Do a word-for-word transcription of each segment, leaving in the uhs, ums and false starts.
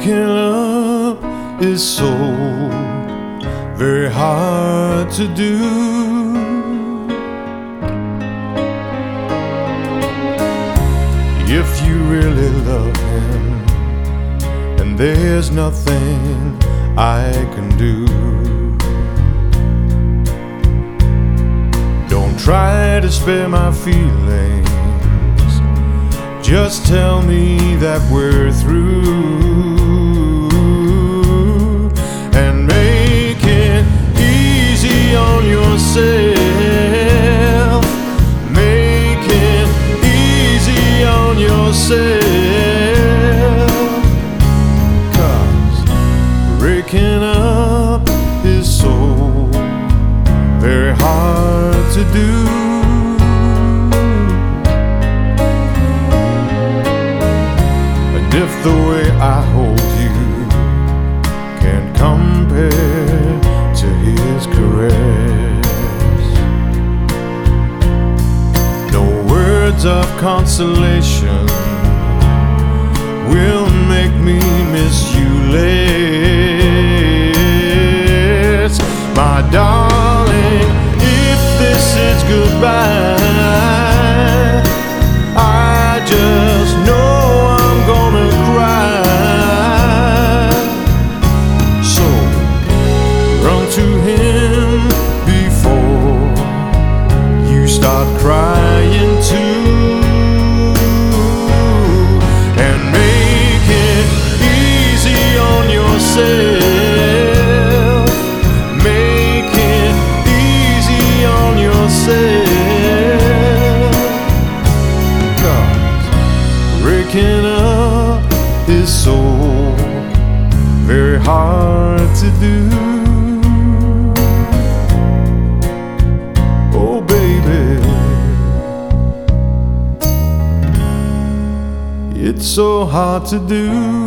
Breaking up is so very hard to do. If you really love him, and there's nothing I can do. Don't try to spare my feelings, just tell me that we're through, and make it easy on yourself. Make it easy on yourself, 'cause breaking up is so very hard to do. If the way I hold you can't compare to his caress, no words of consolation will make me miss you less. My darling, if this is goodbye, I just know gonna cry. So run to him before you start crying too, and make it easy on yourself. Make it easy on yourself, 'cause breaking up is so very hard to do. Oh baby, it's so hard to do.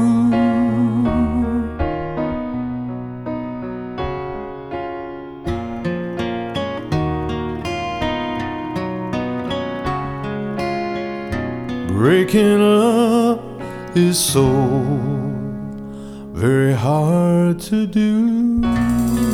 Breaking up is so very hard to do.